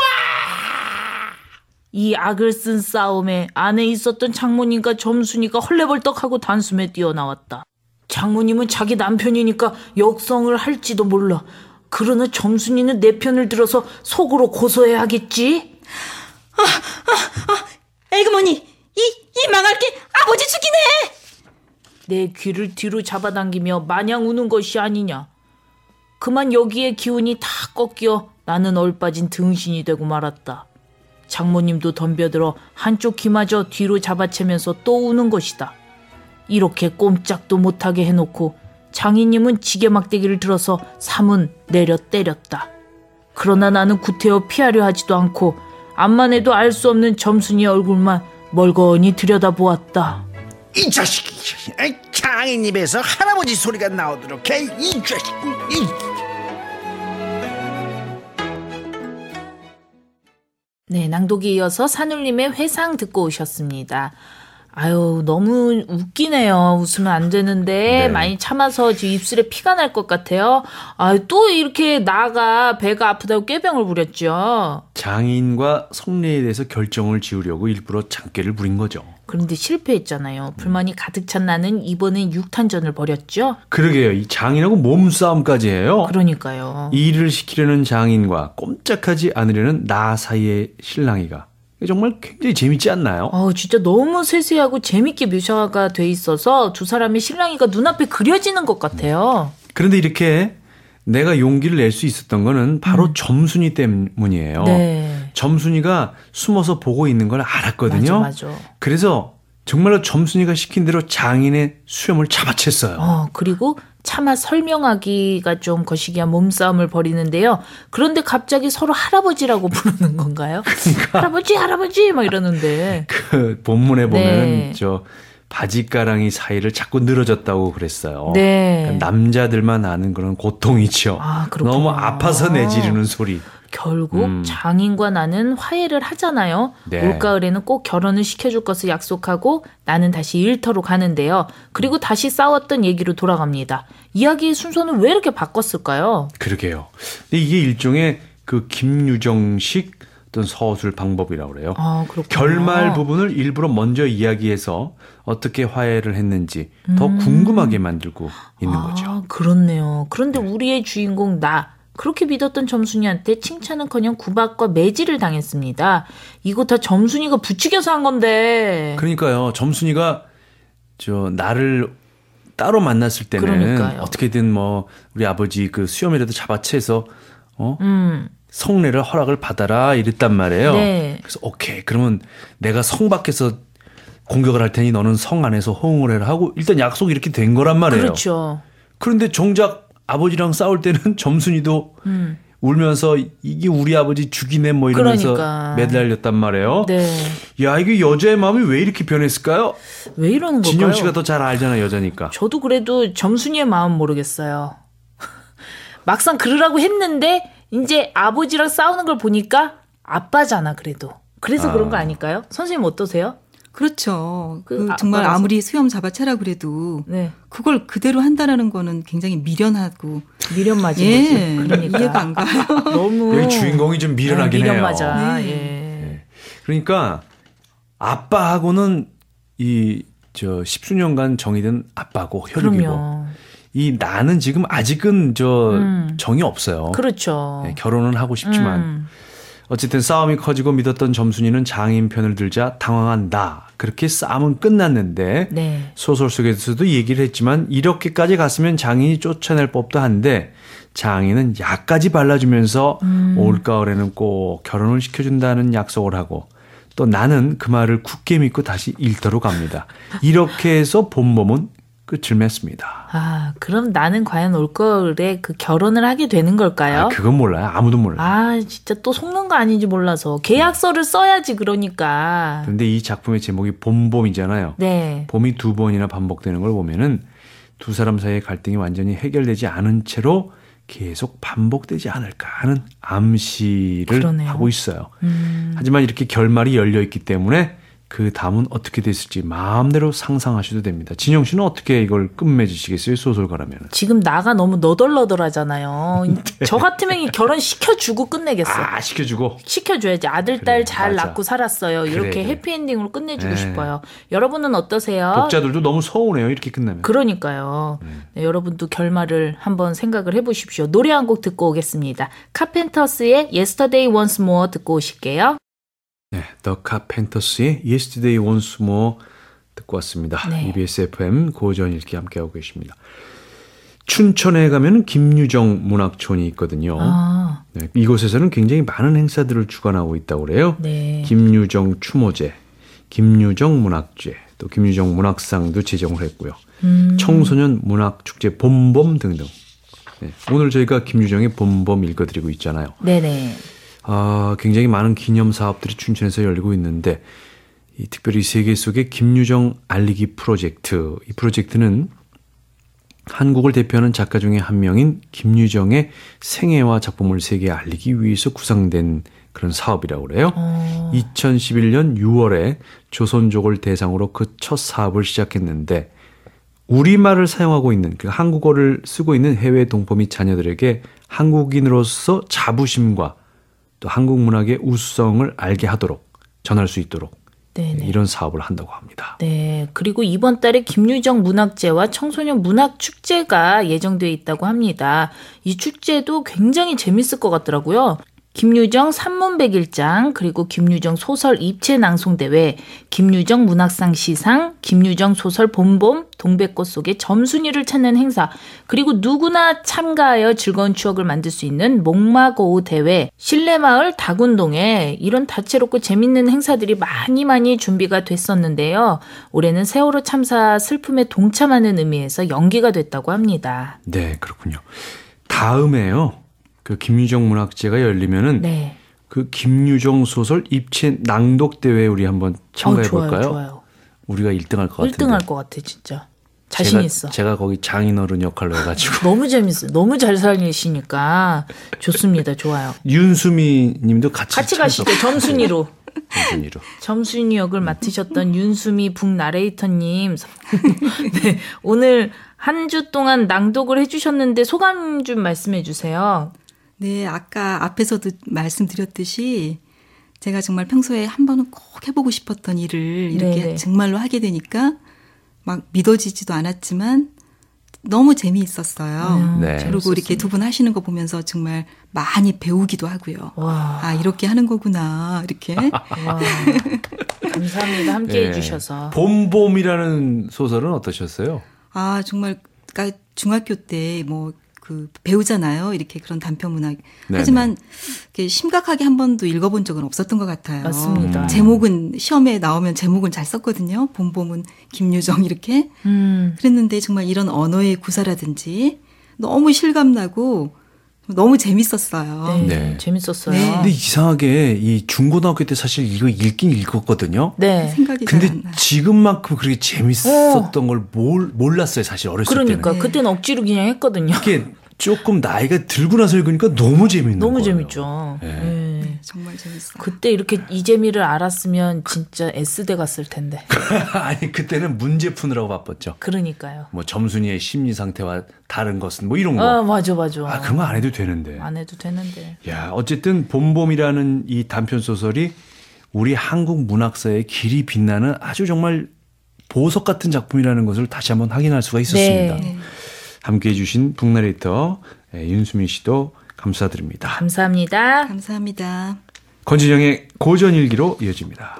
[SPEAKER 2] 이 악을 쓴 싸움에 안에 있었던 장모님과 점순이가 헐레벌떡하고 단숨에 뛰어나왔다. 장모님은 자기 남편이니까 역성을 할지도 몰라. 그러나 점순이는 내 편을 들어서 속으로 고소해야 하겠지?
[SPEAKER 3] 아, 아, 아, 에그머니, 이, 이 망할 게 아버지 죽이네!
[SPEAKER 2] 내 귀를 뒤로 잡아당기며 마냥 우는 것이 아니냐. 그만 여기에 기운이 다 꺾여 나는 얼빠진 등신이 되고 말았다. 장모님도 덤벼들어 한쪽 귀마저 뒤로 잡아채면서 또 우는 것이다. 이렇게 꼼짝도 못하게 해놓고 장인님은 지게막대기를 들어서 사문 내려 때렸다. 그러나 나는 구태여 피하려 하지도 않고 암만 해도 알 수 없는 점순이의 얼굴만 멀거니 들여다보았다.
[SPEAKER 4] 이 자식이 장인 입에서 할아버지 소리가 나오도록 해. 이 자식. 이.
[SPEAKER 2] 네, 낭독에 이어서 산울림의 회상 듣고 오셨습니다. 아유, 너무 웃기네요. 웃으면 안 되는데
[SPEAKER 1] 네.
[SPEAKER 2] 많이 참아서 지금 입술에 피가 날 것 같아요. 아, 또 이렇게 나가 배가 아프다고 꾀병을 부렸죠.
[SPEAKER 1] 장인과 성례에 대해서 결정을 지으려고 일부러 장꾀를 부린 거죠.
[SPEAKER 2] 그런데 실패했잖아요. 불만이 가득 찬 나는 이번엔 육탄전을 벌였죠.
[SPEAKER 1] 그러게요. 이 장인하고 몸싸움까지 해요.
[SPEAKER 2] 그러니까요.
[SPEAKER 1] 이 일을 시키려는 장인과 꼼짝하지 않으려는 나 사이의 신랑이가 정말 굉장히 재밌지 않나요?
[SPEAKER 2] 어, 진짜 너무 세세하고 재밌게 묘사가 돼 있어서 두 사람의 신랑이가 눈앞에 그려지는 것 같아요.
[SPEAKER 1] 그런데 이렇게 내가 용기를 낼 수 있었던 거는 바로 음. 점순이 때문이에요.
[SPEAKER 2] 네.
[SPEAKER 1] 점순이가 숨어서 보고 있는 걸 알았거든요.
[SPEAKER 2] 맞아, 맞아.
[SPEAKER 1] 그래서 정말로 점순이가 시킨 대로 장인의 수염을 잡아챘어요.
[SPEAKER 2] 어, 그리고 차마 설명하기가 좀 거시기한 몸싸움을 벌이는데요. 그런데 갑자기 서로 할아버지라고 부르는 건가요?
[SPEAKER 1] 그러니까
[SPEAKER 2] 할아버지 할아버지 막 이러는데
[SPEAKER 1] 그 본문에 보면
[SPEAKER 2] 네.
[SPEAKER 1] 저 바지가랑이 사이를 자꾸 늘어졌다고 그랬어요.
[SPEAKER 2] 네.
[SPEAKER 1] 그러니까 남자들만 아는 그런 고통이죠.
[SPEAKER 2] 아, 그렇구나.
[SPEAKER 1] 너무 아파서 내지르는 소리.
[SPEAKER 2] 결국
[SPEAKER 1] 음.
[SPEAKER 2] 장인과 나는 화해를 하잖아요.
[SPEAKER 1] 네.
[SPEAKER 2] 올가을에는 꼭 결혼을 시켜줄 것을 약속하고 나는 다시 일터로 가는데요. 그리고 다시 싸웠던 얘기로 돌아갑니다. 이야기의 순서는 왜 이렇게 바꿨을까요?
[SPEAKER 1] 그러게요. 근데 이게 일종의 그 김유정식 어떤 서술 방법이라고 그래요.
[SPEAKER 2] 아, 그렇구나.
[SPEAKER 1] 결말 부분을 일부러 먼저 이야기해서 어떻게 화해를 했는지 더
[SPEAKER 2] 음.
[SPEAKER 1] 궁금하게 만들고 있는
[SPEAKER 2] 아,
[SPEAKER 1] 거죠.
[SPEAKER 2] 그렇네요. 그런데 우리의 주인공 나 그렇게 믿었던 점순이한테 칭찬은커녕 구박과 매질을 당했습니다. 이거 다 점순이가 부추겨서 한 건데.
[SPEAKER 1] 그러니까요. 점순이가 저 나를 따로 만났을 때는
[SPEAKER 2] 그러니까요.
[SPEAKER 1] 어떻게든 뭐 우리 아버지 그 수염이라도 잡아채서 어
[SPEAKER 2] 음.
[SPEAKER 1] 성례를 허락을 받아라 이랬단 말이에요.
[SPEAKER 2] 네.
[SPEAKER 1] 그래서 오케이 그러면 내가 성 밖에서 공격을 할 테니 너는 성 안에서 호응을 해라 하고 일단 약속이 이렇게 된 거란 말이에요.
[SPEAKER 2] 그렇죠.
[SPEAKER 1] 그런데 정작 아버지랑 싸울 때는 점순이도
[SPEAKER 2] 음.
[SPEAKER 1] 울면서 이게 우리 아버지 죽이네 뭐 이러면서
[SPEAKER 2] 그러니까.
[SPEAKER 1] 매달렸단 말이에요.
[SPEAKER 2] 네.
[SPEAKER 1] 야 이게 여자의 마음이 왜 이렇게 변했을까요?
[SPEAKER 2] 왜 이러는 걸까요?
[SPEAKER 1] 진영 씨가 더 잘 알잖아요 여자니까.
[SPEAKER 2] 저도 그래도 점순이의 마음 모르겠어요. 막상 그러라고 했는데 이제 아버지랑 싸우는 걸 보니까 아빠잖아 그래도. 그래서
[SPEAKER 1] 아.
[SPEAKER 2] 그런 거 아닐까요? 선생님 어떠세요?
[SPEAKER 3] 그렇죠.
[SPEAKER 2] 그
[SPEAKER 3] 그 정말
[SPEAKER 2] 아빠라서.
[SPEAKER 3] 아무리 수염 잡아채라 그래도
[SPEAKER 2] 네.
[SPEAKER 3] 그걸 그대로 한다라는 거는 굉장히 미련하고
[SPEAKER 2] 미련 맞은
[SPEAKER 3] 예,
[SPEAKER 2] 거지. 그러니까.
[SPEAKER 3] 이해가 안 가요.
[SPEAKER 2] 너무
[SPEAKER 1] 여기 주인공이 좀 미련하긴
[SPEAKER 2] 미련
[SPEAKER 1] 해요.
[SPEAKER 2] 맞아.
[SPEAKER 3] 네.
[SPEAKER 2] 예.
[SPEAKER 1] 그러니까 아빠하고는 이 저 십수년간 정이 든 아빠고 혈육이고
[SPEAKER 2] 그럼요.
[SPEAKER 1] 이 나는 지금 아직은 저
[SPEAKER 2] 음.
[SPEAKER 1] 정이 없어요.
[SPEAKER 2] 그렇죠.
[SPEAKER 1] 네, 결혼은 하고 싶지만
[SPEAKER 2] 음.
[SPEAKER 1] 어쨌든 싸움이 커지고 믿었던 점순이는 장인 편을 들자 당황한 나. 그렇게 싸움은 끝났는데
[SPEAKER 2] 네.
[SPEAKER 1] 소설 속에서도 얘기를 했지만 이렇게까지 갔으면 장인이 쫓아낼 법도 한데 장인은 약까지 발라주면서 음. 올가을에는 꼭 결혼을 시켜준다는 약속을 하고 또 나는 그 말을 굳게 믿고 다시 일터로 갑니다. 이렇게 해서 봄봄은 끝을 맺습니다.
[SPEAKER 2] 아, 그럼 나는 과연 올가을에 그 결혼을 하게 되는 걸까요?
[SPEAKER 1] 아, 그건 몰라요. 아무도 몰라요.
[SPEAKER 2] 아, 진짜 또 속는 거 아닌지 몰라서. 계약서를 써야지 그러니까.
[SPEAKER 1] 근데 이 작품의 제목이 봄봄이잖아요.
[SPEAKER 2] 네.
[SPEAKER 1] 봄이 두 번이나 반복되는 걸 보면은 두 사람 사이의 갈등이 완전히 해결되지 않은 채로 계속 반복되지 않을까 하는 암시를
[SPEAKER 2] 그러네요.
[SPEAKER 1] 하고 있어요.
[SPEAKER 2] 음.
[SPEAKER 1] 하지만 이렇게 결말이 열려 있기 때문에 그 다음은 어떻게 됐을지 마음대로 상상하셔도 됩니다. 진영 씨는 어떻게 이걸 끝맺으시겠어요? 소설가라면.
[SPEAKER 2] 지금 나가 너무 너덜너덜하잖아요. 네. 저 같으면 결혼 시켜주고 끝내겠어.
[SPEAKER 1] 아, 시켜주고?
[SPEAKER 2] 시켜줘야지. 아들,
[SPEAKER 1] 그래,
[SPEAKER 2] 딸 잘
[SPEAKER 1] 맞아.
[SPEAKER 2] 낳고 살았어요.
[SPEAKER 1] 그래,
[SPEAKER 2] 이렇게
[SPEAKER 1] 그래.
[SPEAKER 2] 해피엔딩으로 끝내주고
[SPEAKER 1] 네.
[SPEAKER 2] 싶어요. 여러분은 어떠세요?
[SPEAKER 1] 독자들도 너무 서운해요. 이렇게 끝나면.
[SPEAKER 2] 그러니까요.
[SPEAKER 1] 음.
[SPEAKER 2] 네, 여러분도 결말을 한번 생각을 해보십시오. 노래 한 곡 듣고 오겠습니다. 카펜터스의 Yesterday Once More 듣고 오실게요.
[SPEAKER 1] 네, 더 카펜터스의 Yesterday Once More 듣고 왔습니다.
[SPEAKER 2] 네.
[SPEAKER 1] 이비에스 에프엠 고전 읽기 함께하고 계십니다. 춘천에 가면 김유정 문학촌이 있거든요.
[SPEAKER 2] 아.
[SPEAKER 1] 네, 이곳에서는 굉장히 많은 행사들을 주관하고 있다고 그래요.
[SPEAKER 2] 네.
[SPEAKER 1] 김유정 추모제, 김유정 문학제, 또 김유정 문학상도 제정을 했고요.
[SPEAKER 2] 음.
[SPEAKER 1] 청소년 문학축제 봄봄 등등. 네, 오늘 저희가 김유정의 봄봄 읽어드리고 있잖아요.
[SPEAKER 2] 네네.
[SPEAKER 1] 아, 굉장히 많은 기념 사업들이 춘천에서 열리고 있는데 이 특별히 세계 속의 김유정 알리기 프로젝트, 이 프로젝트는 한국을 대표하는 작가 중에 한 명인 김유정의 생애와 작품을 세계에 알리기 위해서 구상된 그런 사업이라고 그래요.
[SPEAKER 2] 어.
[SPEAKER 1] 이천십일 년 유월에 조선족을 대상으로 그 첫 사업을 시작했는데 우리말을 사용하고 있는 그 한국어를 쓰고 있는 해외 동포 및 자녀들에게 한국인으로서 자부심과 또 한국 문학의 우수성을 알게 하도록 전할 수 있도록
[SPEAKER 2] 네네.
[SPEAKER 1] 이런 사업을 한다고 합니다.
[SPEAKER 2] 네. 그리고 이번 달에 김유정 문학제와 청소년 문학 축제가 예정돼 있다고 합니다. 이 축제도 굉장히 재밌을 것 같더라고요. 김유정 산문백일장, 그리고 김유정 소설 입체 낭송대회, 김유정 문학상 시상, 김유정 소설 봄봄, 동백꽃 속의 점순이를 찾는 행사, 그리고 누구나 참가하여 즐거운 추억을 만들 수 있는 목마고우 대회, 신례마을 다군동에 이런 다채롭고 재밌는 행사들이 많이 많이 준비가 됐었는데요. 올해는 세월호 참사 슬픔에 동참하는 의미에서 연기가 됐다고 합니다.
[SPEAKER 1] 네, 그렇군요. 다음에요. 그 김유정 문학제가 열리면은
[SPEAKER 2] 네.
[SPEAKER 1] 그 김유정 소설 입체 낭독 대회에 우리 한번 참가해
[SPEAKER 2] 어, 좋아요,
[SPEAKER 1] 볼까요?
[SPEAKER 2] 좋아요.
[SPEAKER 1] 우리가 일 등 할 것 같은데.
[SPEAKER 2] 일 등 할 것 같아, 진짜. 자신
[SPEAKER 1] 제가,
[SPEAKER 2] 있어.
[SPEAKER 1] 제가 거기 장인어른 역할로 해가지고.
[SPEAKER 2] 너무 재밌어요. 너무 잘 살리시니까 좋습니다. 좋아요.
[SPEAKER 1] 윤수미 님도 같이
[SPEAKER 2] 같이
[SPEAKER 1] 참석.
[SPEAKER 2] 가시죠. 점순이로.
[SPEAKER 1] 점순이로.
[SPEAKER 2] 점순이 역을 맡으셨던 윤수미 북 나레이터님. 네, 오늘 한 주 동안 낭독을 해주셨는데 소감 좀 말씀해 주세요.
[SPEAKER 3] 네, 아까 앞에서도 말씀드렸듯이 제가 정말 평소에 한 번은 꼭 해보고 싶었던 일을 이렇게
[SPEAKER 2] 네네.
[SPEAKER 3] 정말로 하게 되니까 막 믿어지지도 않았지만 너무 재미있었어요.
[SPEAKER 2] 음,
[SPEAKER 1] 네.
[SPEAKER 3] 그리고 이렇게 두 분 하시는 거 보면서 정말 많이 배우기도 하고요.
[SPEAKER 2] 와.
[SPEAKER 3] 아, 이렇게 하는 거구나. 이렇게.
[SPEAKER 2] 와, 감사합니다. 함께
[SPEAKER 1] 네.
[SPEAKER 2] 해주셔서.
[SPEAKER 1] 봄봄이라는 소설은 어떠셨어요?
[SPEAKER 3] 아, 정말 그러니까 중학교 때 뭐 그 배우잖아요. 이렇게 그런 단편 문학.
[SPEAKER 1] 네네.
[SPEAKER 3] 하지만 이렇게 심각하게 한 번도 읽어본 적은 없었던 것 같아요.
[SPEAKER 2] 맞습니다.
[SPEAKER 1] 음.
[SPEAKER 3] 제목은 시험에 나오면 제목은 잘 썼거든요. 봄봄은 김유정 이렇게.
[SPEAKER 2] 음.
[SPEAKER 3] 그랬는데 정말 이런 언어의 구사라든지 너무 실감나고 너무 재밌었어요.
[SPEAKER 2] 네,
[SPEAKER 1] 네.
[SPEAKER 2] 재밌었어요.
[SPEAKER 3] 네.
[SPEAKER 1] 근데 이상하게 이 중고등학교 때 사실 이거 읽긴 읽었거든요.
[SPEAKER 2] 네.
[SPEAKER 3] 생각이 잘
[SPEAKER 1] 근데
[SPEAKER 3] 안 나요.
[SPEAKER 1] 지금만큼 그렇게 재밌었던 걸 몰, 몰랐어요, 사실 어렸을
[SPEAKER 2] 그러니까
[SPEAKER 1] 때는.
[SPEAKER 2] 그때는 억지로 그냥 했거든요.
[SPEAKER 1] 이게 조금 나이가 들고 나서 읽으니까 너무 재밌는
[SPEAKER 2] 너무
[SPEAKER 1] 거예요.
[SPEAKER 2] 재밌죠.
[SPEAKER 1] 네.
[SPEAKER 2] 네.
[SPEAKER 3] 정말 재밌어요.
[SPEAKER 2] 그때 이렇게 이 재미를 알았으면 진짜 S대 갔을 텐데.
[SPEAKER 1] 아니 그때는 문제 푸느라고 바빴죠.
[SPEAKER 2] 그러니까요.
[SPEAKER 1] 뭐 점순이의 심리 상태와 다른 것은 뭐 이런 거.
[SPEAKER 2] 아, 맞아, 맞아.
[SPEAKER 1] 아, 그런 거 안 해도 되는데.
[SPEAKER 2] 안 해도 되는데.
[SPEAKER 1] 야, 어쨌든 봄봄이라는 이 단편 소설이 우리 한국 문학사의 길이 빛나는 아주 정말 보석 같은 작품이라는 것을 다시 한번 확인할 수가 있었습니다.
[SPEAKER 2] 네.
[SPEAKER 1] 함께해 주신 북나레이터 윤수민 씨도 감사드립니다.
[SPEAKER 2] 감사합니다.
[SPEAKER 3] 감사합니다.
[SPEAKER 1] 권진영의 고전일기로 이어집니다.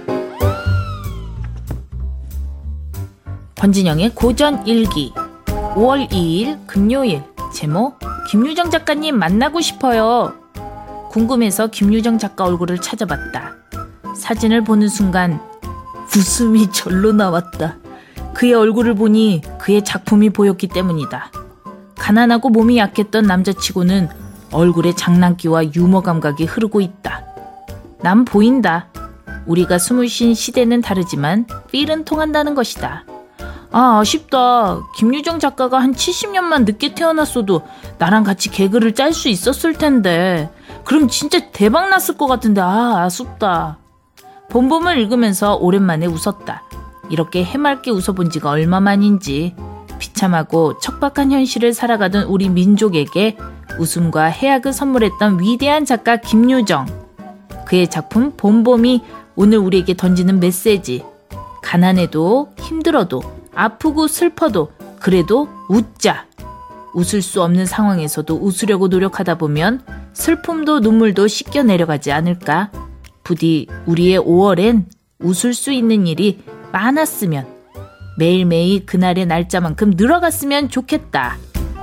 [SPEAKER 2] 권진영의 고전일기. 오월 이일 금요일. 제목 김유정 작가님 만나고 싶어요. 궁금해서 김유정 작가 얼굴을 찾아봤다. 사진을 보는 순간 웃음이 절로 나왔다. 그의 얼굴을 보니 그의 작품이 보였기 때문이다. 가난하고 몸이 약했던 남자치고는 얼굴에 장난기와 유머 감각이 흐르고 있다. 난 보인다. 우리가 숨을 쉰 시대는 다르지만 필은 통한다는 것이다. 아, 아쉽다. 김유정 작가가 한 칠십 년만 늦게 태어났어도 나랑 같이 개그를 짤 수 있었을 텐데. 그럼 진짜 대박 났을 것 같은데. 아, 아쉽다. 봄봄을 읽으면서 오랜만에 웃었다. 이렇게 해맑게 웃어본 지가 얼마만인지. 비참하고 척박한 현실을 살아가던 우리 민족에게 웃음과 해악을 선물했던 위대한 작가 김유정. 그의 작품 봄봄이 오늘 우리에게 던지는 메시지. 가난해도 힘들어도 아프고 슬퍼도 그래도 웃자. 웃을 수 없는 상황에서도 웃으려고 노력하다 보면 슬픔도 눈물도 씻겨 내려가지 않을까. 부디 우리의 오월엔 웃을 수 있는 일이 많았으면, 매일매일 그날의 날짜만큼 늘어갔으면 좋겠다.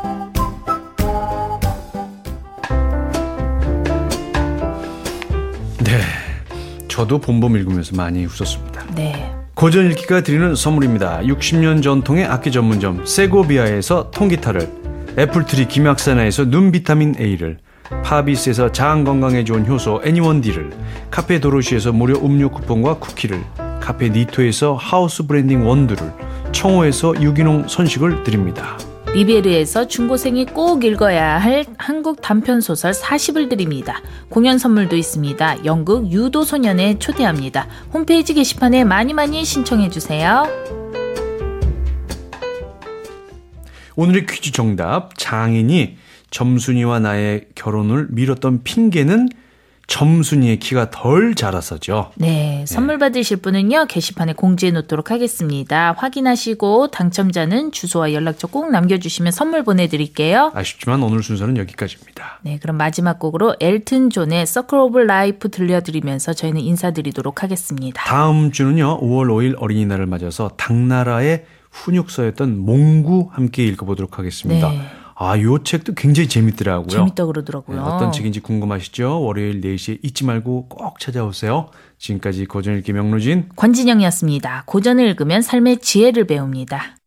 [SPEAKER 1] 네, 저도 봄봄 읽으면서 많이 웃었습니다.
[SPEAKER 2] 네.
[SPEAKER 1] 고전 읽기가 드리는 선물입니다. 육십 년 전통의 악기 전문점 세고비아에서 통기타를, 애플트리 김학사나에서 눈 비타민 A를, 파비스에서 장 건강에 좋은 효소 애니원디를, 카페 도로시에서 무료 음료 쿠폰과 쿠키를, 카페 니토에서 하우스 브랜딩 원두를, 청호에서 유기농 선식을 드립니다.
[SPEAKER 2] 리베르에서 중고생이 꼭 읽어야 할 한국 단편소설 사십을 드립니다. 공연 선물도 있습니다. 연극 유도소년에 초대합니다. 홈페이지 게시판에 많이 많이 신청해주세요.
[SPEAKER 1] 오늘의 퀴즈 정답, 장인이 점순이와 나의 결혼을 미뤘던 핑계는 점순이의 키가 덜 자라서죠.
[SPEAKER 2] 네, 선물 받으실 분은요 게시판에 공지해 놓도록 하겠습니다. 확인하시고 당첨자는 주소와 연락처 꼭 남겨주시면 선물 보내드릴게요.
[SPEAKER 1] 아쉽지만 오늘 순서는 여기까지입니다.
[SPEAKER 2] 네, 그럼 마지막 곡으로 엘튼 존의 Circle of Life 들려드리면서 저희는 인사드리도록 하겠습니다.
[SPEAKER 1] 다음 주는요 오월 오일 어린이날을 맞아서 당나라의 훈육서였던 몽구 함께 읽어보도록 하겠습니다.
[SPEAKER 2] 네.
[SPEAKER 1] 아, 요 책도 굉장히 재밌더라고요.
[SPEAKER 2] 재밌다 그러더라고요.
[SPEAKER 1] 네, 어떤 책인지 궁금하시죠? 월요일 네 시에 잊지 말고 꼭 찾아오세요. 지금까지 고전 읽기 명로진
[SPEAKER 2] 권진영이었습니다. 고전을 읽으면 삶의 지혜를 배웁니다.